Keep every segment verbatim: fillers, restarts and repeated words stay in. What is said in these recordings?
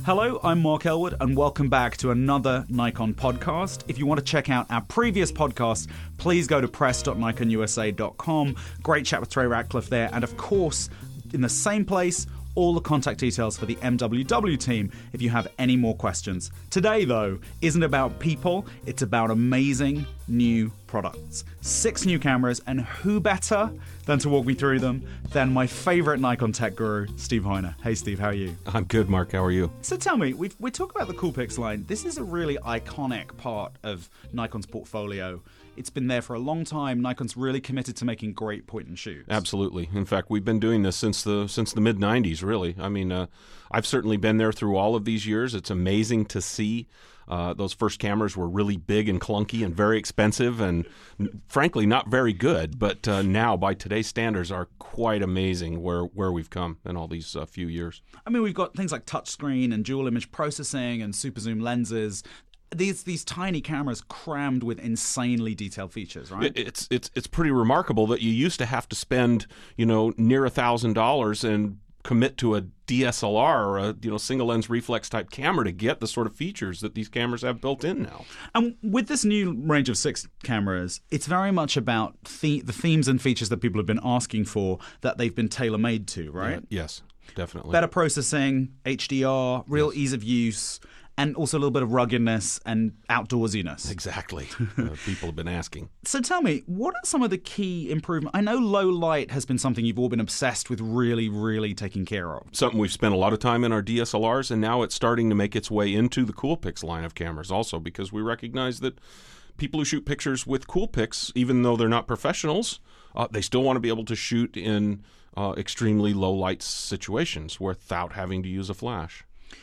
Hello, I'm Mark Elwood, and welcome back to another Nikon podcast. If you want to check out our previous podcast, please go to press dot nikon u s a dot com. Great chat with Trey Ratcliffe there, and of course, in the same place, all the contact details for the M W W team if you have any more questions. Today, though, isn't about people, it's about amazing new products. Six new cameras, and who better than to walk me through them than my favorite Nikon tech guru, Steve Heiner. Hey, Steve, how are you? I'm good, Mark. How are you? So tell me, we've, we talk about the Coolpix line. This is a really iconic part of Nikon's portfolio. It's been there for a long time. Nikon's really committed to making great point and shoots. Absolutely. In fact, we've been doing this since the since the mid nineties, really. I mean, uh, I've certainly been there through all of these years. It's amazing to see. Uh, those first cameras were really big and clunky and very expensive and, frankly, not very good. But uh, now, by today's standards, are quite amazing where, where we've come in all these uh, few years. I mean, we've got things like touchscreen and dual image processing and super zoom lenses. These these tiny cameras crammed with insanely detailed features, right? It, it's it's it's pretty remarkable that you used to have to spend, you know, near a thousand dollars and commit to a D S L R or a you know single lens reflex type camera to get the sort of features that these cameras have built in now. And with this new range of six cameras, it's very much about the, the themes and features that people have been asking for that they've been tailor-made to, right? Yeah, yes, definitely. Better processing, H D R, real yes. ease of use, and also a little bit of ruggedness and outdoorsiness. Exactly. uh, people have been asking. So tell me, what are some of the key improvements? I know low light has been something you've all been obsessed with really, really taking care of. Something we've spent a lot of time in our D S L Rs, and now it's starting to make its way into the Coolpix line of cameras also, because we recognize that people who shoot pictures with Coolpix, even though they're not professionals, uh, they still want to be able to shoot in uh, extremely low light situations without having to use a flash.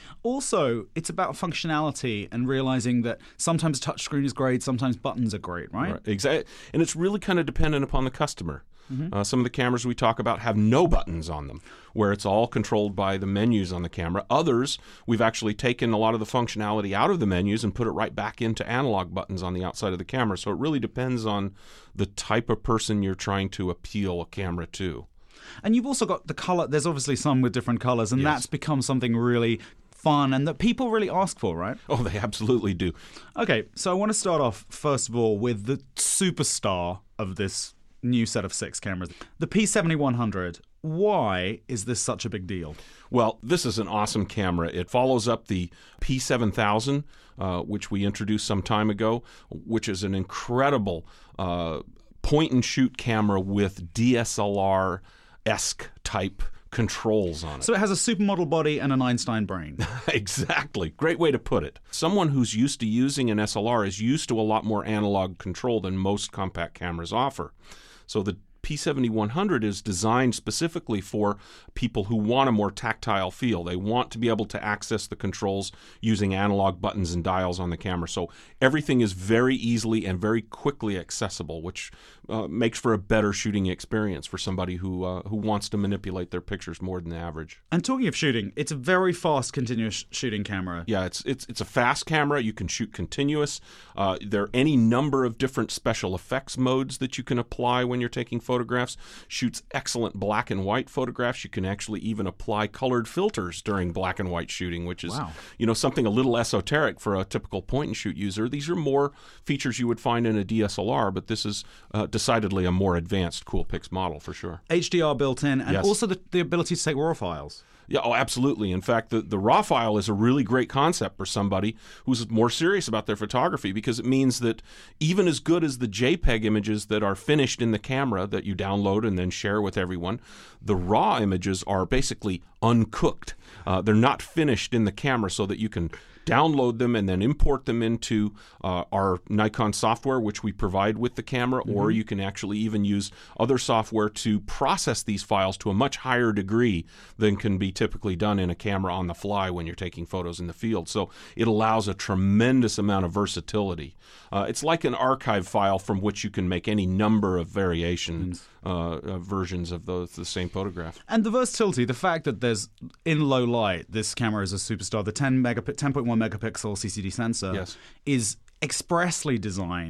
Also, it's about functionality and realizing that sometimes a touchscreen is great, sometimes buttons are great, right? Right. Exactly. And it's really kind of dependent upon the customer. Mm-hmm. Uh, some of the cameras we talk about have no buttons on them, where it's all controlled by the menus on the camera. Others, we've actually taken a lot of the functionality out of the menus and put it right back into analog buttons on the outside of the camera. So it really depends on the type of person you're trying to appeal a camera to. And you've also got the color. There's obviously some with different colors, and yes. that's become something really fun and that people really ask for, right? Oh, they absolutely do. Okay, so I want to start off, first of all, with the superstar of this new set of six cameras, the P seventy-one hundred. Why is this such a big deal? Well, this is an awesome camera. It follows up the P seven thousand, uh, which we introduced some time ago, which is an incredible uh, point-and-shoot camera with D S L R-esque type controls on it. So it has a supermodel body and an Einstein brain. Exactly. Great way to put it. Someone who's used to using an S L R is used to a lot more analog control than most compact cameras offer. So the P seventy-one hundred is designed specifically for people who want a more tactile feel. They want to be able to access the controls using analog buttons and dials on the camera. So everything is very easily and very quickly accessible, which uh, makes for a better shooting experience for somebody who uh, who wants to manipulate their pictures more than the average. And talking of shooting, it's a very fast continuous shooting camera. Yeah, it's it's it's a fast camera. You can shoot continuous. Uh, there are any number of different special effects modes that you can apply when you're taking photos. Photographs, shoots excellent black and white photographs. You can actually even apply colored filters during black and white shooting, which is wow. you know something a little esoteric for a typical point and shoot user. These are more features you would find in a D S L R, but this is uh, decidedly a more advanced Coolpix model for sure. H D R built in, and yes. also the, the ability to take RAW files. Yeah, oh, absolutely. In fact, the, the RAW file is a really great concept for somebody who's more serious about their photography, because it means that even as good as the JPEG images that are finished in the camera that you download and then share with everyone, the RAW images are basically uncooked. Uh, they're not finished in the camera so that you can download them and then import them into uh, our Nikon software, which we provide with the camera, mm-hmm. or you can actually even use other software to process these files to a much higher degree than can be typically done in a camera on the fly when you're taking photos in the field. So it allows a tremendous amount of versatility. Uh, it's like an archive file from which you can make any number of variations. Mm. Uh, uh, versions of the, the same photograph. And the versatility, the fact that there's, in low light, this camera is a superstar. The ten megapixel, ten point one megapixel C C D sensor yes. is expressly designed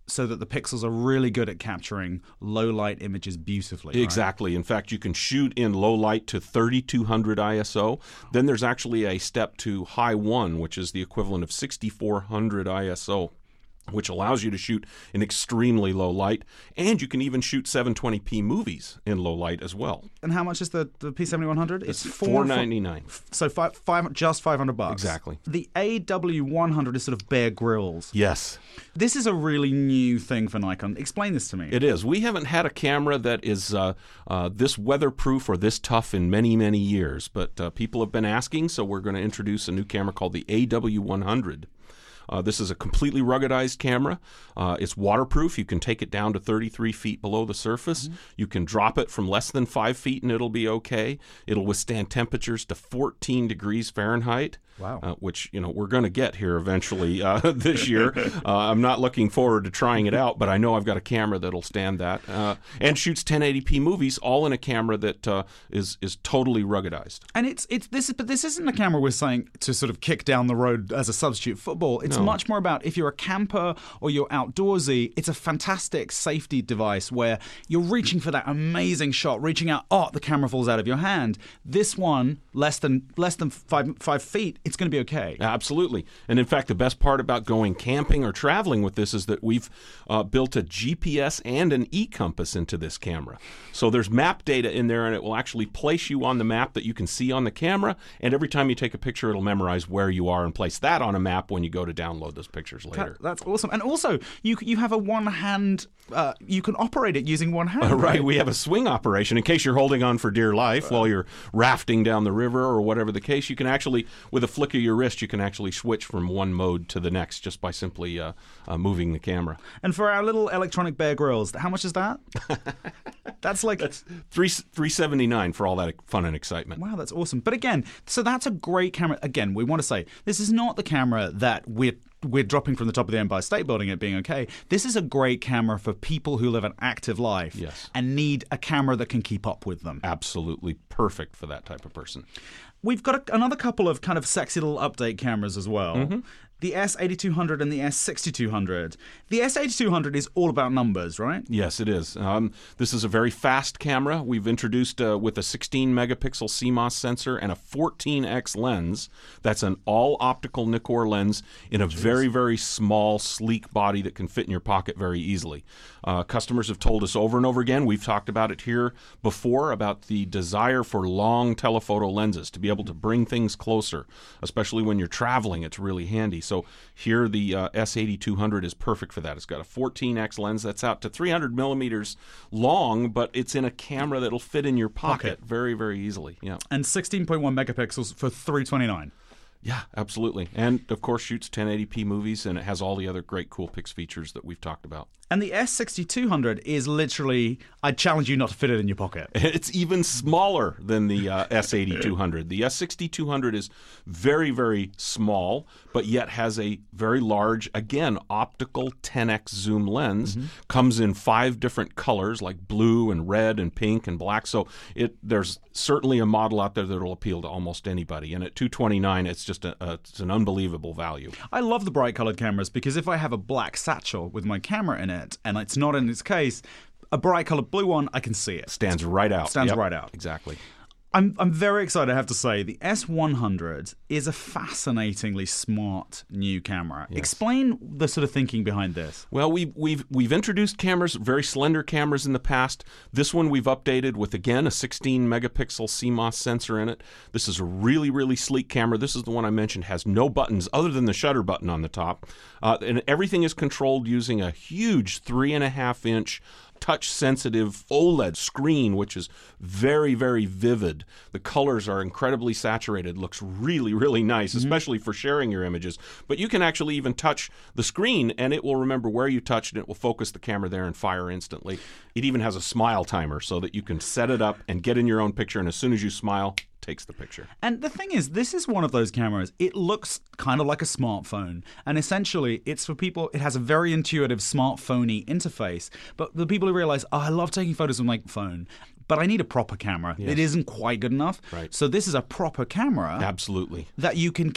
so that the pixels are really good at capturing low light images beautifully. Right? Exactly. In fact, you can shoot in low light to thirty-two hundred I S O. Then there's actually a step to high one, which is the equivalent of sixty-four hundred I S O, which allows you to shoot in extremely low light, and you can even shoot seven twenty p movies in low light as well. And how much is the, the P seventy-one hundred? It's four ninety-nine. So five, five, just five hundred bucks. Exactly. The A W one hundred is sort of Bear Grylls. Yes. This is a really new thing for Nikon. Explain this to me. It is. We haven't had a camera that is uh, uh, this weatherproof or this tough in many, many years, but uh, people have been asking, so we're going to introduce a new camera called the A W one hundred. Uh, this is a completely ruggedized camera. Uh, it's waterproof. You can take it down to thirty-three feet below the surface. Mm-hmm. You can drop it from less than five feet and it'll be okay. It'll withstand temperatures to fourteen degrees Fahrenheit. Wow. Uh, which, you know, we're going to get here eventually uh, this year. Uh, I'm not looking forward to trying it out, but I know I've got a camera that'll stand that. Uh, and shoots ten eighty p movies, all in a camera that uh, is is totally ruggedized. And it's it's this is but this isn't a camera we're saying to sort of kick down the road as a substitute football. It's No. much more about if you're a camper or you're outdoorsy, it's a fantastic safety device where you're reaching for that amazing shot, reaching out, oh, the camera falls out of your hand. This one, less than less than five five feet, it's going to be okay. Absolutely. And in fact, the best part about going camping or traveling with this is that we've uh, built a G P S and an e-compass into this camera. So there's map data in there, and it will actually place you on the map that you can see on the camera, and every time you take a picture, it'll memorize where you are and place that on a map when you go to download those pictures later. That, that's awesome. And also, you you have a one-hand, uh, you can operate it using one hand. Uh, right. right, we have a swing operation. In case you're holding on for dear life while you're rafting down the river or whatever the case, you can actually, with a flick of your wrist, you can actually switch from one mode to the next just by simply uh, uh, moving the camera. And for our little electronic Bear Grylls, how much is that? That's like... That's three three seventy nine for all that fun and excitement. Wow, that's awesome. But again, so that's a great camera. Again, we want to say, this is not the camera that we're we're dropping from the top of the Empire State Building it being okay. This is a great camera for people who live an active life Yes. and need a camera that can keep up with them. Absolutely perfect for that type of person. We've got a, another couple of kind of sexy little update cameras as well. Mm-hmm. The S eighty-two hundred and the S sixty-two hundred. The S eighty-two hundred is all about numbers, right? Yes, it is. Um, this is a very fast camera. We've introduced uh, with a sixteen megapixel C MOS sensor and a fourteen X lens. That's an all-optical Nikkor lens in a Jeez. very, very small, sleek body that can fit in your pocket very easily. Uh, customers have told us over and over again, we've talked about it here before, about the desire for long telephoto lenses, to be able to bring things closer, especially when you're traveling. It's really handy. So here the uh, S eighty-two hundred is perfect for that. It's got a fourteen X lens that's out to three hundred millimeters long, but it's in a camera that'll fit in your pocket okay. very, very easily. Yeah. And sixteen point one megapixels for three twenty-nine. Yeah, absolutely. And, of course, shoots ten eighty p movies, and it has all the other great cool Pix features that we've talked about. And the S sixty-two hundred is literally, I challenge you not to fit it in your pocket. It's even smaller than the uh, S eighty-two hundred. The S sixty-two hundred is very, very small, but yet has a very large, again, optical ten X zoom lens. Mm-hmm. Comes in five different colors, like blue and red and pink and black. So it there's certainly a model out there that will appeal to almost anybody. And at two twenty-nine, it's just a, a, it's an unbelievable value. I love the bright colored cameras because if I have a black satchel with my camera in it, and it's not in its case, a bright colored blue one, I can see it. Stands right out. Stands yep. right out. Exactly. I'm I'm very excited, I have to say. The S one hundred is a fascinatingly smart new camera. Yes. Explain the sort of thinking behind this. Well, we've, we've, we've introduced cameras, very slender cameras in the past. This one we've updated with, again, a sixteen megapixel C MOS sensor in it. This is a really, really sleek camera. This is the one I mentioned, has no buttons other than the shutter button on the top. Uh, and everything is controlled using a huge three and a half inch touch-sensitive OLED screen, which is very, very vivid. The colors are incredibly saturated. Looks really, really nice, mm-hmm. especially for sharing your images. But you can actually even touch the screen, and it will remember where you touched, and it will focus the camera there and fire instantly. It even has a smile timer so that you can set it up and get in your own picture, and as soon as you smile, takes the picture. And the thing is, this is one of those cameras, it looks kind of like a smartphone, and essentially it's for people, it has a very intuitive smartphone-y interface, but the people who realize, oh, I love taking photos with my phone, but I need a proper camera. Yes. It isn't quite good enough. Right. So this is a proper camera. Absolutely. That you can keep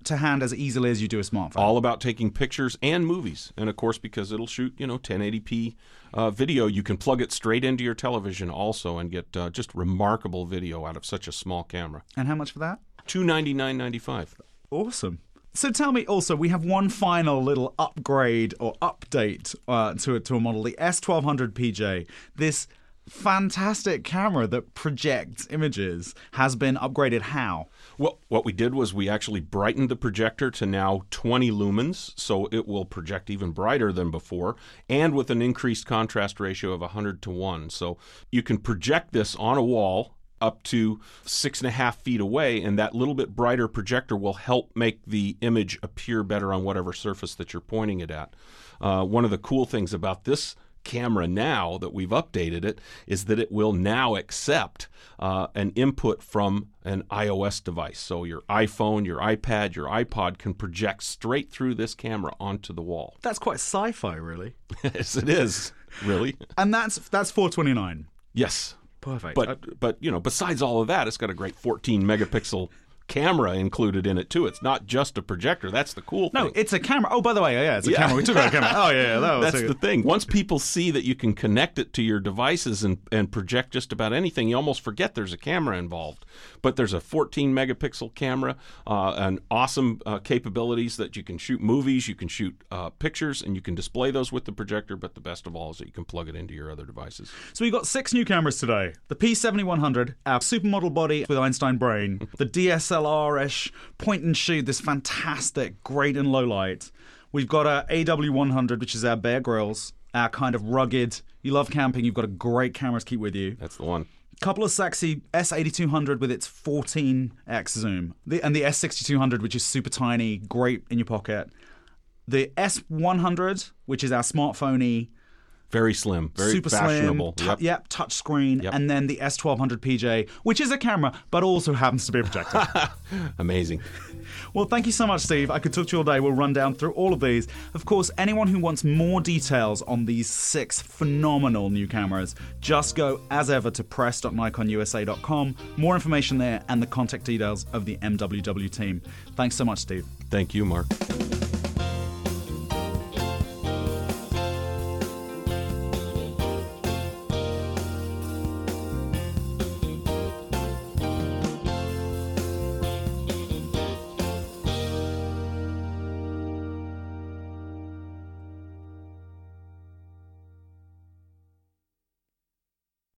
to hand as easily as you do a smartphone. All about taking pictures and movies. And of course, because it'll shoot, you know, ten eighty p uh, video, you can plug it straight into your television also and get uh, just remarkable video out of such a small camera. And how much for that? two hundred ninety-nine dollars and ninety-five cents. Awesome. So tell me also, we have one final little upgrade or update uh, to, a, to a model, the S twelve hundred P J. This fantastic camera that projects images has been upgraded. How? Well, what we did was we actually brightened the projector to now twenty lumens, so it will project even brighter than before, and with an increased contrast ratio of one hundred to one. So you can project this on a wall up to six and a half feet away, and that little bit brighter projector will help make the image appear better on whatever surface that you're pointing it at. Uh, one of the cool things about this camera now that we've updated it is that it will now accept uh, an input from an iOS device. So your iPhone, your iPad, your iPod can project straight through this camera onto the wall. That's quite sci-fi, really. Yes, it is, really. And that's that's four twenty-nine. Yes. Perfect. But, but you know, besides all of that, it's got a great fourteen megapixel camera included in it too. It's not just a projector. That's the cool thing. No, it's a camera. Oh, by the way, yeah, it's a Yeah. camera. We took out a camera. Oh, yeah, yeah, that was That's so the good. thing. Once people see that you can connect it to your devices and, and project just about anything, you almost forget there's a camera involved. But there's a fourteen megapixel camera, uh, and awesome uh, capabilities that you can shoot movies, you can shoot uh, pictures, and you can display those with the projector. But the best of all is that you can plug it into your other devices. So we got six new cameras today. The P seventy-one hundred, our supermodel body with Einstein brain, the D S L R-ish point and shoot, this fantastic great and low light. We've got our A W one hundred, which is our Bear Grylls, our kind of rugged, you love camping, you've got a great camera to keep with you. That's the one. Couple of sexy S eighty-two hundred with its fourteen x zoom, the, and the S sixty-two hundred, which is super tiny, great in your pocket. The S one hundred, which is our smartphone-y, Very slim, very super fashionable. slim, Yep. tu- yep, touch screen, Yep. and then the S twelve hundred P J, which is a camera, but also happens to be a projector. Amazing. Well, thank you so much, Steve. I could talk to you all day. We'll run down through all of these. Of course, anyone who wants more details on these six phenomenal new cameras, just go, as ever, to press dot nikon U S A dot com. More information there and the contact details of the M W W team. Thanks so much, Steve. Thank you, Mark.